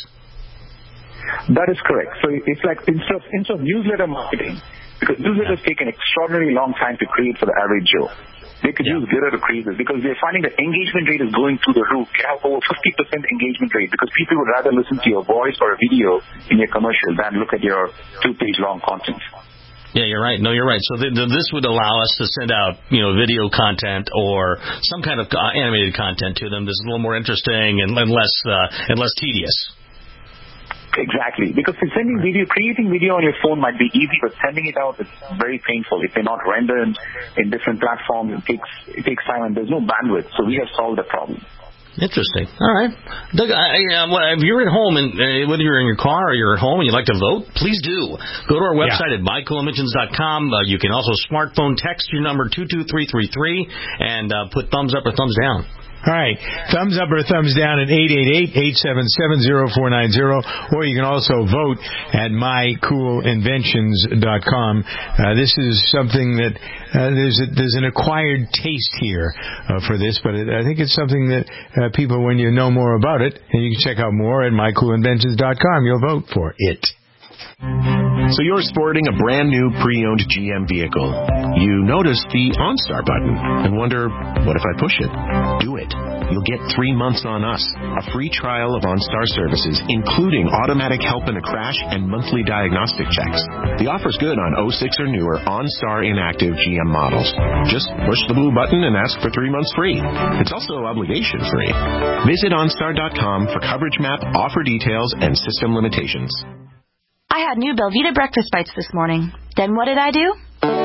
That is correct. So it's like instead of newsletter marketing, because newsletters take an extraordinarily long time to create for the average Joe. They could use Gira to create this because they're finding the engagement rate is going through the roof. You have over 50% engagement rate because people would rather listen to your voice or a video in your commercial than look at your 2-page long content. Yeah, you're right. No, you're right. So this would allow us to send out, video content or some kind of animated content to them that's a little more interesting and less tedious. Exactly. Because creating video on your phone might be easy, but sending it out is very painful. If they're not rendered in different platforms, it takes time and there's no bandwidth. So we have solved the problem. Interesting. All right. Doug, if you're at home, and whether you're in your car or you're at home and you'd like to vote, please do. Go to our website at mycoolinventions.com. You can also smartphone text your number 22333 and put thumbs up or thumbs down. All right. Thumbs up or thumbs down at 888-877-0490, or you can also vote at mycoolinventions.com. This is something that there's an acquired taste here for this, but I think it's something that people, when you know more about it, and you can check out more at mycoolinventions.com, you'll vote for it. So you're sporting a brand new pre-owned GM vehicle. You notice the OnStar button and wonder, what if I push it? Do it. You'll get 3 months on us, a free trial of OnStar services, including automatic help in a crash and monthly diagnostic checks. The offer's good on 06 or newer OnStar inactive GM models. Just push the blue button and ask for 3 months free. It's also obligation free. Visit OnStar.com for coverage map, offer details, and system limitations. I had new Belvita breakfast bites this morning. Then what did I do?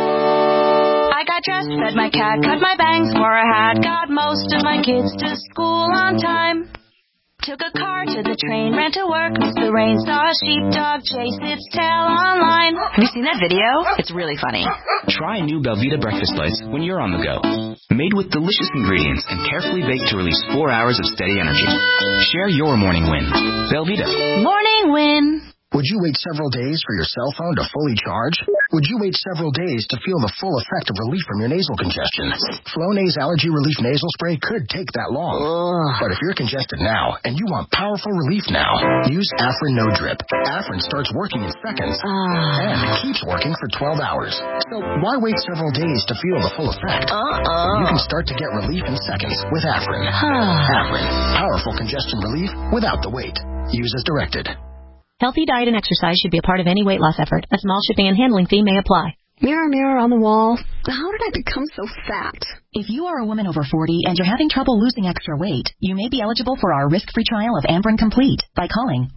I got dressed, fed my cat, cut my bangs, wore a hat, got most of my kids to school on time. Took a car to the train, ran to work, missed the rain, saw a sheepdog chase its tail online. Have you seen that video? It's really funny. Try new Belvita breakfast bites when you're on the go. Made with delicious ingredients and carefully baked to release 4 hours of steady energy. Share your morning win. Belvita. Morning win. Would you wait several days for your cell phone to fully charge? Would you wait several days to feel the full effect of relief from your nasal congestion? Flonase Allergy Relief Nasal Spray could take that long. But if you're congested now and you want powerful relief now, use Afrin No Drip. Afrin starts working in seconds and keeps working for 12 hours. So why wait several days to feel the full effect? You can start to get relief in seconds with Afrin. Afrin, powerful congestion relief without the wait. Use as directed. Healthy diet and exercise should be a part of any weight loss effort. A small shipping and handling fee may apply. Mirror, mirror on the wall, how did I become so fat? If you are a woman over 40 and you're having trouble losing extra weight, you may be eligible for our risk-free trial of Ambren Complete by calling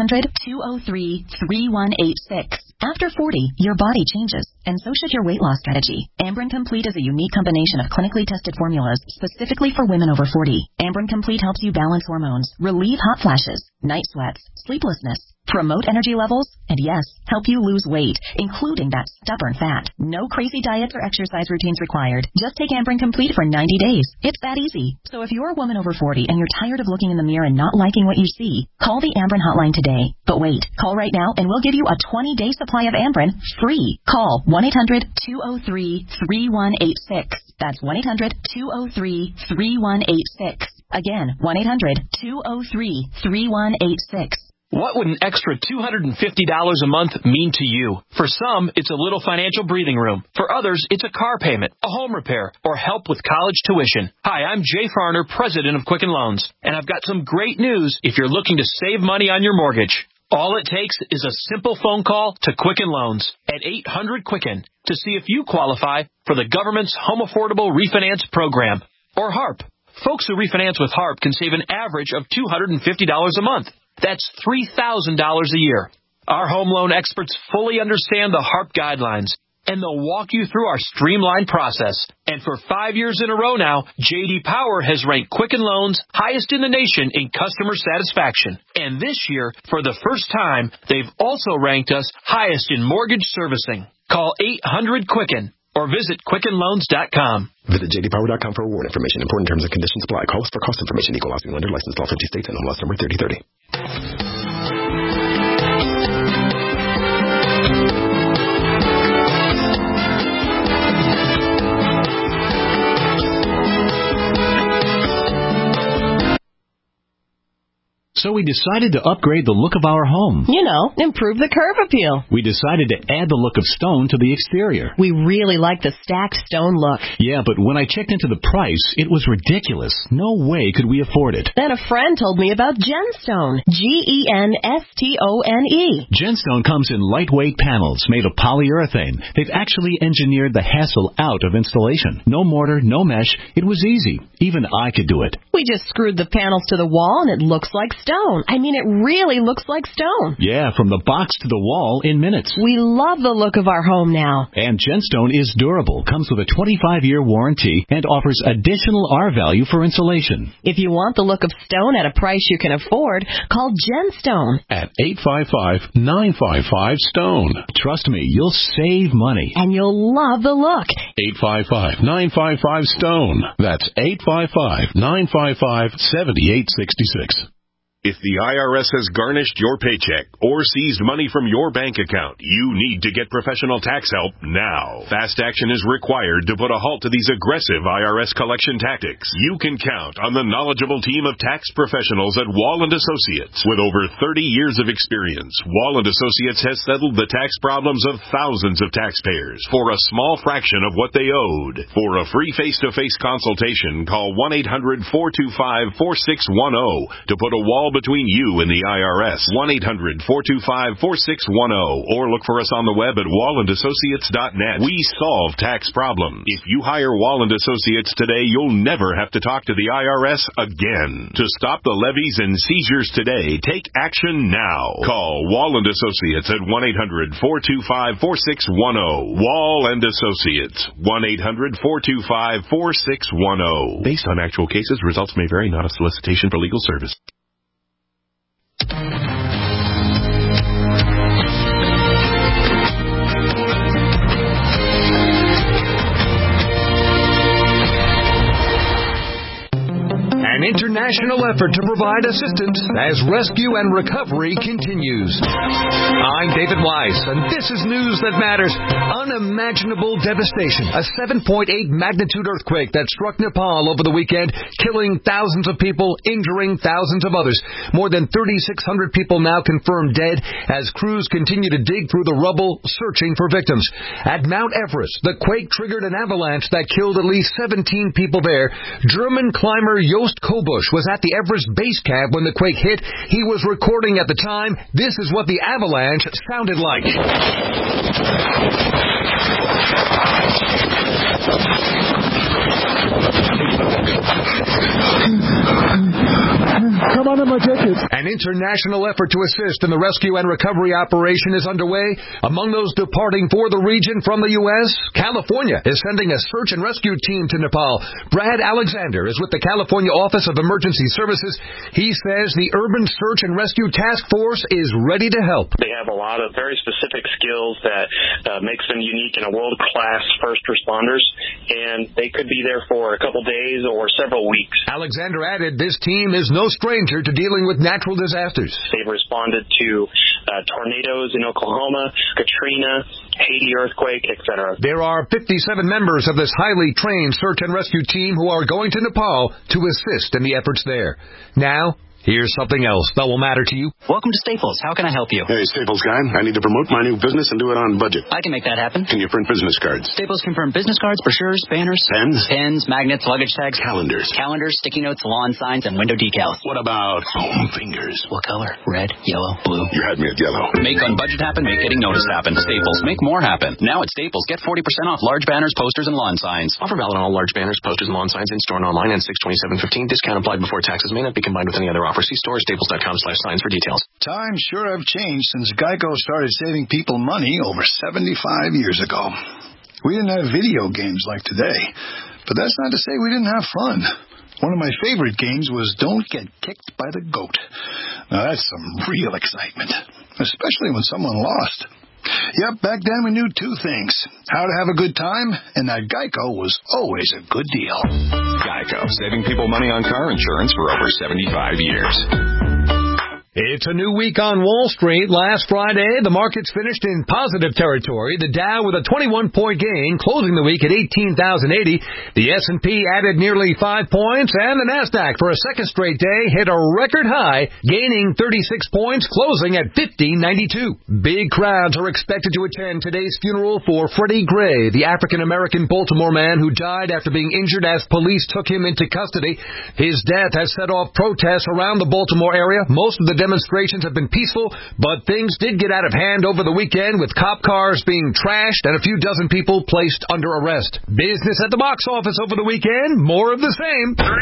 1-800-203-3186. After 40, your body changes, and so should your weight loss strategy. Ambren Complete is a unique combination of clinically tested formulas specifically for women over 40. Ambren Complete helps you balance hormones, relieve hot flashes, night sweats, sleeplessness, promote energy levels, and yes, help you lose weight, including that stubborn fat. No crazy diets or exercise routines required. Just take Ambren Complete for 90 days. It's that easy. So if you're a woman over 40 and you're tired of looking in the mirror and not liking what you see, call the Ambren hotline today. But wait, call right now and we'll give you a 20-day supply of Ambren free. Call 1-800-203-3186. That's 1-800-203-3186. Again, 1-800-203-3186. What would an extra $250 a month mean to you? For some, it's a little financial breathing room. For others, it's a car payment, a home repair, or help with college tuition. Hi, I'm Jay Farner, president of Quicken Loans, and I've got some great news if you're looking to save money on your mortgage. All it takes is a simple phone call to Quicken Loans at 800-QUICKEN to see if you qualify for the government's Home Affordable Refinance Program, or HARP. Folks who refinance with HARP can save an average of $250 a month. That's $3,000 a year. Our home loan experts fully understand the HARP guidelines, and they'll walk you through our streamlined process. And for 5 years in a row now, J.D. Power has ranked Quicken Loans highest in the nation in customer satisfaction. And this year, for the first time, they've also ranked us highest in mortgage servicing. Call 800-QUICKEN or visit QuickenLoans.com. Visit jdpower.com for award information. Important terms and conditions apply. Call us for cost information. Equal housing lender. Licensed all 50 states and MLS number 3030. So we decided to upgrade the look of our home. You know, improve the curb appeal. We decided to add the look of stone to the exterior. We really like the stacked stone look. Yeah, but when I checked into the price, it was ridiculous. No way could we afford it. Then a friend told me about Genstone. Genstone. Genstone comes in lightweight panels made of polyurethane. They've actually engineered the hassle out of installation. No mortar, no mesh. It was easy. Even I could do it. We just screwed the panels to the wall and it looks like stone. I mean, it really looks like stone. Yeah, from the box to the wall in minutes. We love the look of our home now. And Genstone is durable, comes with a 25-year warranty, and offers additional R-value for insulation. If you want the look of stone at a price you can afford, call Genstone. At 855-955-STONE. Trust me, you'll save money. And you'll love the look. 855-955-STONE. That's 855-955-7866. If the IRS has garnished your paycheck or seized money from your bank account, you need to get professional tax help now. Fast action is required to put a halt to these aggressive IRS collection tactics. You can count on the knowledgeable team of tax professionals at Wall & Associates. With over 30 years of experience, Wall & Associates has settled the tax problems of thousands of taxpayers for a small fraction of what they owed. For a free face-to-face consultation, call 1-800-425-4610 to put a wall between you and the IRS. 1-800-425-4610 or look for us on the web at wallandassociates.net. We solve tax problems. If you hire Wall & Associates today, you'll never have to talk to the IRS again. To stop the levies and seizures today, take action now. Call Wall & Associates at 1-800-425-4610. Wall & Associates. 1-800-425-4610. Based on actual cases, results may vary, not a solicitation for legal service. An international effort to provide assistance as rescue and recovery continues. I'm David Weiss, and this is news that matters. Unimaginable devastation. A 7.8 magnitude earthquake that struck Nepal over the weekend, killing thousands of people, injuring thousands of others. More than 3,600 people now confirmed dead as crews continue to dig through the rubble, searching for victims. At Mount Everest, the quake triggered an avalanche that killed at least 17 people there. German climber Jost Kobusch was at the Everest base camp when the quake hit. He was recording at the time. This is what the avalanche sounded like. Come on in my tickets. An international effort to assist in the rescue and recovery operation is underway. Among those departing for the region from the U.S., California is sending a search and rescue team to Nepal. Brad Alexander is with the California Office of Emergency Services. He says the Urban Search and Rescue Task Force is ready to help. They have a lot of very specific skills that makes them unique and a world-class first responders, and they could be there for a couple days or several weeks. Alexander added this team is no stranger to dealing with natural disasters. They've responded to tornadoes in Oklahoma, Katrina, Haiti earthquake, etc. There are 57 members of this highly trained search and rescue team who are going to Nepal to assist in the efforts there. Now, Here's something else that will matter to you. Welcome to Staples. How can I help you? Hey, Staples guy. I need to promote my new business and do it on budget. I can make that happen. Can you print business cards? Staples can print business cards, brochures, banners. Pens? Pens, magnets, luggage tags. Calendars. Calendars, sticky notes, lawn signs, and window decals. What about foam fingers? What color? Red, yellow, blue. You had me at yellow. Make on budget happen, make getting noticed happen. Staples. Make more happen. Now at Staples, get 40% off large banners, posters, and lawn signs. Offer valid on all large banners, posters, and lawn signs in store and online and 6/27/15. Discount applied before taxes. May not be combined with any other offer. See store staples.com/signs for details. Times sure have changed since Geico started saving people money over 75 years ago. We didn't have video games like today, but that's not to say we didn't have fun. One of my favorite games was Don't Get Kicked by the Goat. Now that's some real excitement, especially when someone lost. Yep, back then we knew two things: how to have a good time, and that Geico was always a good deal. Geico, saving people money on car insurance for over 75 years. It's a new week on Wall Street. Last Friday, the markets finished in positive territory. The Dow with a 21-point gain, closing the week at 18,080. The S&P added nearly 5 points, and the Nasdaq, for a second straight day, hit a record high, gaining 36 points, closing at 1592. Big crowds are expected to attend today's funeral for Freddie Gray, the African-American Baltimore man who died after being injured as police took him into custody. His death has set off protests around the Baltimore area. Most of the demonstrations have been peaceful, but things did get out of hand over the weekend, with cop cars being trashed and a few dozen people placed under arrest. Business at the box office over the weekend, more of the same. 3, 2,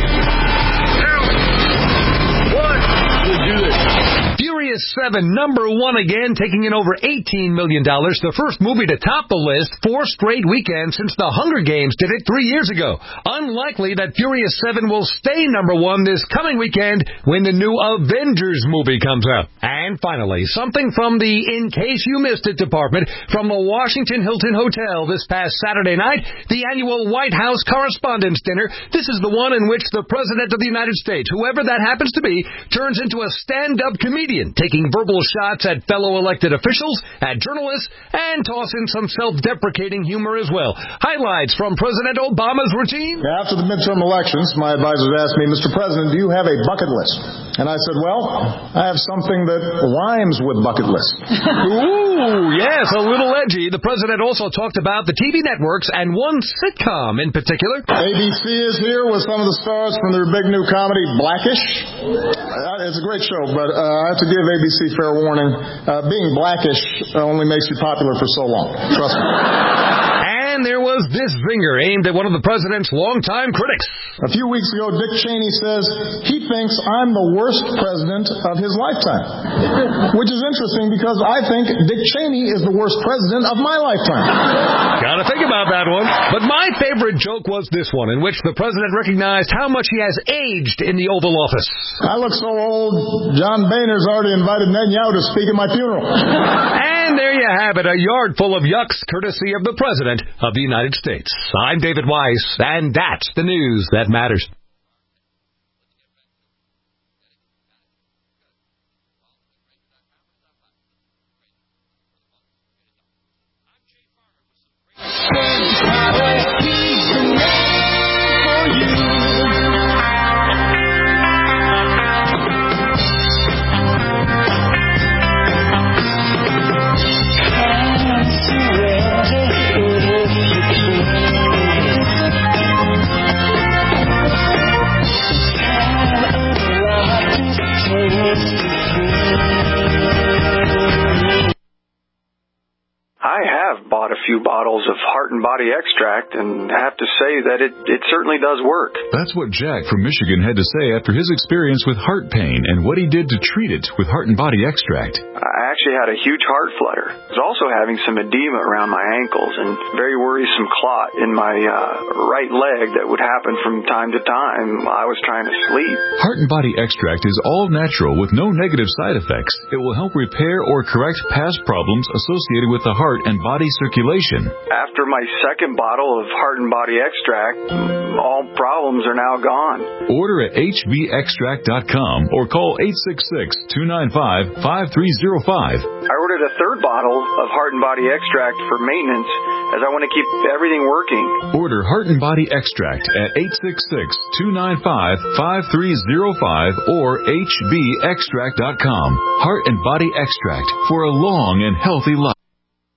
1, we'll do this. Furious 7, number 1 again, taking in over $18 million. The first movie to top the list 4 straight weekends since The Hunger Games did it 3 years ago. Unlikely that Furious 7 will stay number 1 this coming weekend when the new Avengers movie comes out. And finally, something from the In Case You Missed It department from the Washington Hilton Hotel this past Saturday night, the annual White House Correspondents' Dinner. This is the one in which the President of the United States, whoever that happens to be, turns into a stand-up comedian, taking verbal shots at fellow elected officials, at journalists, and tossing some self-deprecating humor as well. Highlights from President Obama's routine. After the midterm elections, my advisors asked me, Mr. President, do you have a bucket list? And I said, well, I have something that rhymes with bucket list. Ooh, yes, a little edgy. The president also talked about the TV networks and one sitcom in particular. ABC is here with some of the stars from their big new comedy, Blackish. It's a great show, but I have to give ABC fair warning. Being Blackish only makes you popular for so long. Trust me. And there was this zinger aimed at one of the president's longtime critics. A few weeks ago, Dick Cheney says he thinks I'm the worst president of his lifetime. Which is interesting because I think Dick Cheney is the worst president of my lifetime. Gotta think about that one. But my favorite joke was this one, in which the president recognized how much he has aged in the Oval Office. I look so old, John Boehner's already invited Netanyahu to speak at my funeral. And there you have it, a yard full of yucks courtesy of the President of the United States. I'm David Weiss, and that's the news that matters. I have bought a few bottles of Heart and Body Extract and have to say that it certainly does work. That's what Jack from Michigan had to say after his experience with heart pain and what he did to treat it with Heart and Body Extract. I actually had a huge heart flutter. I was also having some edema around my ankles and very worrisome clot in my right leg that would happen from time to time while I was trying to sleep. Heart and Body Extract is all natural with no negative side effects. It will help repair or correct past problems associated with the heart and body body circulation. After my second bottle of Heart and Body Extract, all problems are now gone. Order at hbextract.com or call 866-295-5305. I ordered a third bottle of Heart and Body Extract for maintenance as I want to keep everything working. Order Heart and Body Extract at 866-295-5305 or hbextract.com. Heart and Body Extract for a long and healthy life.